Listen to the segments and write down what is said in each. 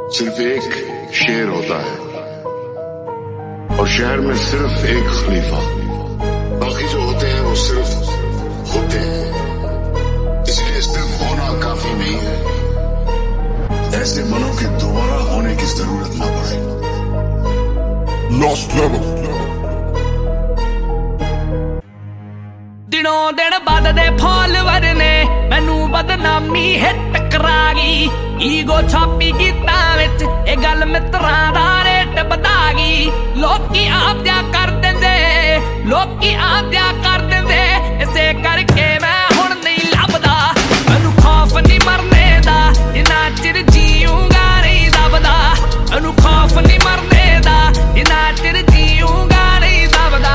सिर्फ एक शेर होता है और शहर में सिर्फ एक खलीफा, बाकी जो होते हैं वो सिर्फ होते हैं। इसलिए सिर्फ होना काफी नहीं है, ऐसे मनों के दोबारा होने की जरूरत ना पड़े। Lost level। दिनों दिन बददे फॉलोवर ने मैनू बदनामी हिट करा गई। ईगो छापी गीतां विच ए गल मित्रां दा रेट वधा गई। लोकी आपदा कर दिंदे, लोकी आपदा कर दिंदे, इसे करके मैं हुण नहीं लभदा। मैनू खौफ नहीं मरने दा, जिन्ना चिर जीऊंगा नहीं दबदा। मैनू खौफ नहीं मरने दा, जिन्ना चिर जीऊंगा नहीं दबदा।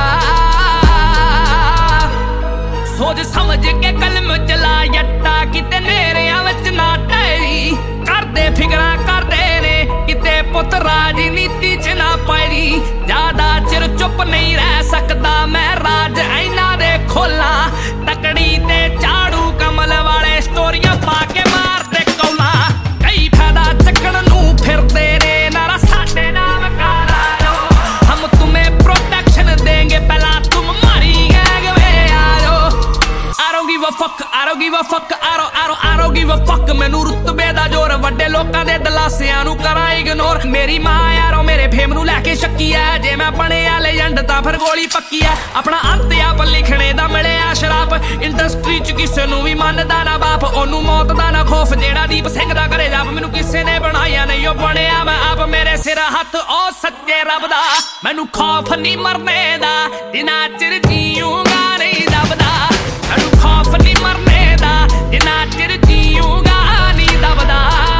सोच समझ के कलम चला जट्टा, किते नेरियां विच ना टैरी। करदे फिकरां करदे ने किते पुत राजनीति च ना पैरी। ज्यादा चिर चुप नहीं रह सकदा मैं, राज ऐना दे खोला। तकड़ी ते झाड़ू कमल वाले स्टोरियां पा के मारदे कौला। कई फायदा चकण नूं फिरदे ने, नारा साडे नाम कारा लो। हम तुम्हें प्रोटेक्शन देंगे, पहला तुम मारी गैंग में आ जाओ। I don't give a fuck, I don't give a fuck, I don't give a fuck। मैनू रुतबे दा जोर, वड्डे लोकां दे दलासियां नू करां इग्नोर। मेरी मां यारो मेरे फेम नू लैके शक्की ऐ, जे मैं बणिया लेजेंड तां फिर गोली पक्की ऐ। अपना अंत आप लिखने दा मिलिया शराप, इंडस्ट्री च किसे नू भी मनदा ना बाप। ओनू मौत दा ना खौफ, जेड़ा दीप सिंह दा करे जाप। मैनू किसे ने बनाया नहीं, ओ बणिया मैं आप। मेरे सिर हथ ओ सच्चे रब दा, मैनू खौफ नहीं मरने दा, जिन्ना चिर जीऊंगा नहीं दबदा। मैनू खौफ नहीं मरने दा, जिन्ना चिर जीऊंगा नहीं दबदा।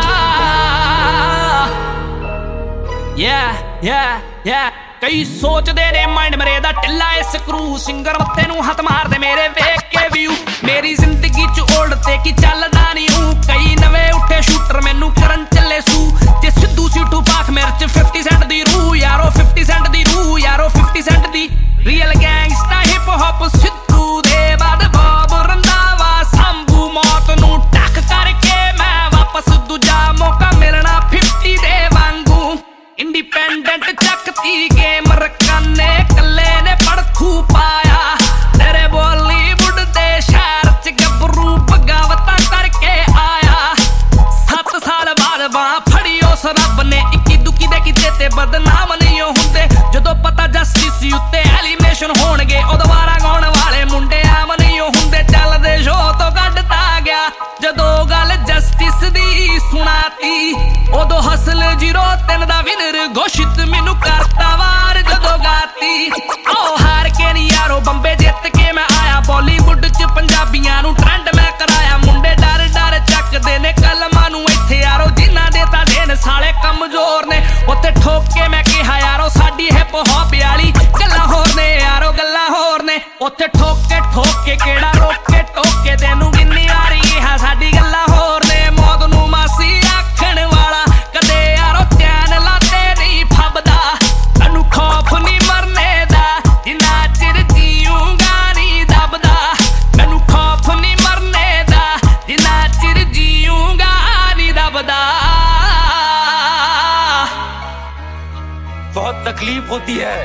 कई सोचदे ने माइंड मरे दा ढिल्ला ए स्क्रू। सिंगर मत्थे नू हथ मार दे मेरे वेख के व्यू। मेरी जिंदगी च ओल्ड ते की चलदा नहीं हूं। कई नवे उठे शूटर मैनू करन चले सू। ते सिद्धू सीटू पाख मेरे च 50 सेंट दी रूह यारो, 50 सेंट दी रूह यारो, 50 सेंट दी। Real gangsta hip hop Sidhu दे बाद बॉब रंधावा संभू। मौत नू टक करके मैं वापस दूजा मौका मिलना 50 दे वांगू। इंडिपेंडेंट चकती गेम रकाने कल्ले ने पड़खू पाया। तेरे बॉलीवुड दे शहर च गबरू बगावतां करके आया। 7 साल बाद बां फड़ी उस रब ने, इक्की दुक्की दे किते ते बदनाम नहीं हुंदे। जदों पता जस्टिस उत्ते एलिमिनेशन होणगे, ओ दोबारा गाउण वाले मुंडे आम नहीं हुंदे। चलदे शो तो कड्डता गया जदों गल जस्टिस दी सुनाती। उदों हसल 03 दा विनर घोषित मैनू करता वार जदों गाती। आओ हार के नहीं यारो बंबे जित के मैं आया। बॉलीवुड च पंजाबियां नू ट्रेंड मैं कराया। मुंडे डर डर चकदे ने कलमां नू इत्थे यारो, जिन्हां दे तां दिन साले कमजोर ने। उत्ते ठोक के मैं कहा यारो साडी हिप हॉप वाली गल्लां होर ने यारो, गल्लां होर ने। उत्थे ठोक के केड़ा रोक के टोक के तेनू किन्नी वारी है साडी गल्लां होर ने। मौत नू मासी आखण वाला कदे यारो चैन लाते नहीं फबदा। मैनू खौफ नहीं मरने दा, जिन्ना चिर जीऊंगा नहीं दबदा। मैनू खौफ नहीं मरने दा, जिन्ना चिर जीऊंगा नहीं दबदा। बहुत तकलीफ होती है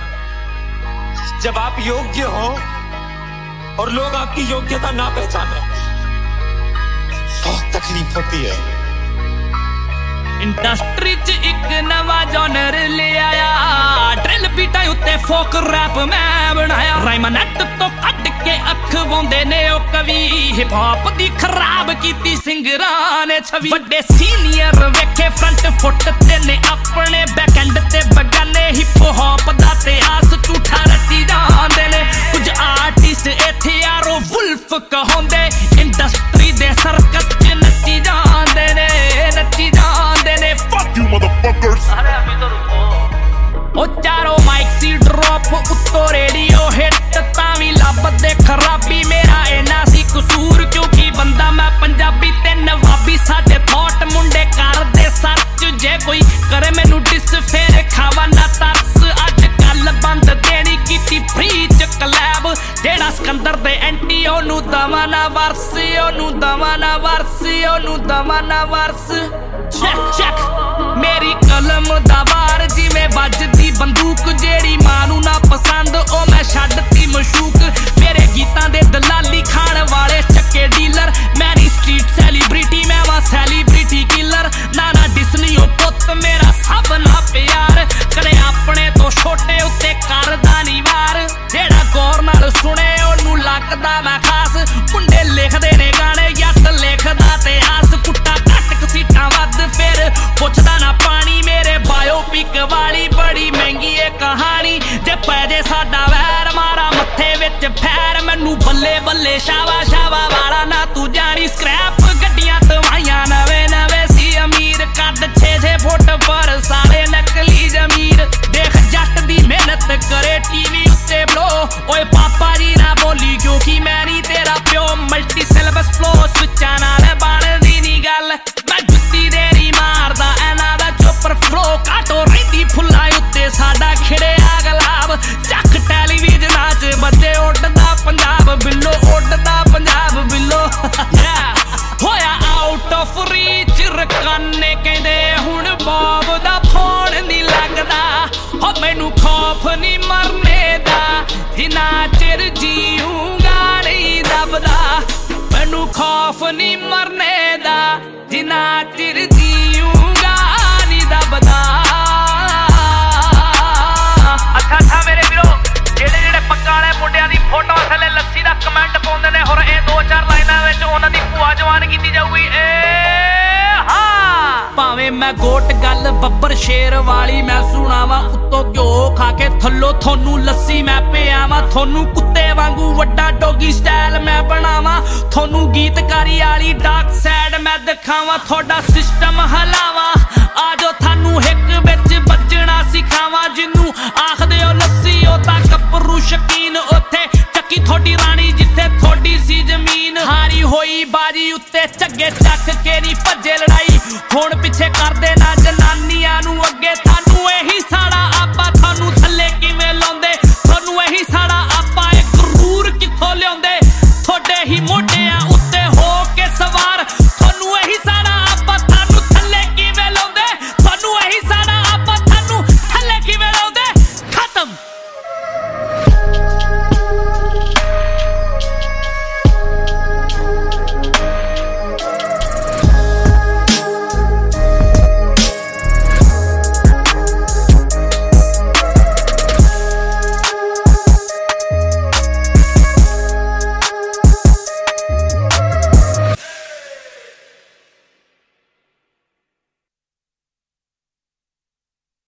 जब आप योग्य हो और लोग आपकी योग्यता ना पहचाने। बहुत तकलीफ होती है। इंडस्ट्री च एक नवा जॉनर ले आया। ड्रिल बीटां उत्ते फोक रैप मैं बनाया। राइम नेट तो कट के अखवाउंदे ने ओ कवि। हिप हॉप दी खराब कीती सिंगरां ने छवि। वड्डे सीनियर वेखे फ्रंट फुट ते ने अपने बैकएंड ते बगाने। हिप हॉप दा ते आस झूठा रची जांदे ने। कुछ आर्टिस्ट इत्थे यारो वुल्फ कहोंदे। इंडस्ट्री दे सर्कस च नच्ची जांदे ने, नच्ची जांदे ने। Fuck you motherfuckers। ओ चारों माइक सी ड्रॉप उत्तो रेडियो हिट तां वी लभदे खराबी। मेरा इन्ना सी कसूर क्योंकि बंदा मैं पंजाबी ते नवाबी। साडे थॉट मुंडे करदे सच, जे कोई करे मैनू डिस फिर खावा ना तरस। अज कल बंद देनी कीती फ्री च कलैब। जेड़ा सिकंदर दे एंटी ओनू दवा ना वर्स, ओनू दवा ना वर्स, ओनू दवा ना वर्स। चेक चेक मेरी कलम दा वार जिवें वजदी बंदूक जेड़ी मां नूं ना पसंद ओ मैं छड्डती मशूक मेरे गीतां दे दलाली खाण वाले चक्के डीलर मैं नी स्ट्रीट सैलीब्रिटी मैं वां सैलीब्रिटी किलर ना डिसनी ओ पुत्त मेरा सब ना प्यार कदे अपने तो छोटे उत्ते करदा नी वार जेड़ा गौर नाल सुने ओनू लगदा मैं खास मुंडे लिखदे ने गाने जट लिखदा ते आस कुट्टा घट कसीटां वध फिर पुछदा ना पानी मेरे बायोपिक वाली बड़ी महंगी है कहानी जे पै जे साडा वैर मारा मत्थे विच फैर मैनू बल्ले बल्ले शावा शावा वाला ना तू जानी स्क्रैप गड्डियां तवाइयां नवे नवे सी अमीर कद 6-6 फुट पर सारे नकली जमीर देख जट दी मेहनत करे टीवी उत्ते ब्लो ओए पापा जी ना बोली क्योंकि मैं नी तेरा प्यो मल्टी सिलेबस फ्लो स्विचां नाल बनदी नी गल मैं जुत्ती देरी मारदा एना दा चोपर फ्लो काटो रहिंदी फुल्लां उत्ते साडा खिड़िया गलाब चक टेलीविजनां च बजे उड्डदा पंजाब बिल्लो उड्डदा पंजाब बिल्लो होया आउट ऑफ रीच रकाने कहंदे हुण बॉब दा फोन नी लगदा हो मैनू खौफ नी मरने दा जिन्ना चिर जीऊंगा नहीं दबदा मैनू खौफ नी मरने दा जिन्ना चिर जीऊंगा नहीं दबदा अच्छा मेरे वीरो जेड़े जेड़े पक्का वाले मुंडियां दी फोटो थले लस्सी दा कमेंट पाउंदे ने और ए 2-4 लाइनां विच उन्हां दी भूआ जवान कीती जाऊगी भावें मैं गोट गल बब्बर शेर वाली मैं सुनावा उत्तों घ्यो खा के थल्लो थोनू लस्सी मैं पियावा थोनू कुत्ते वांगू वड्डा डोगी स्टाइल मैं बनावा थोनू गीतकारी वाली डार्क साइड मैं दिखावा थोड़ा सिस्टम हलावा आजो थानू हिक विच बजना सिखावा जिन्नू आखदे ओ लस्सी ओ तां गब्बरू शकीन उत्थे चक्की थोड़ी रानी जिथे थोड़ी सी जमीन हारी होई बाजी उत्ते झग्गे चक के नी भजे लड़ाई हुण पिछे करदे ना जनानियां नू अगे थानू यही साड़ा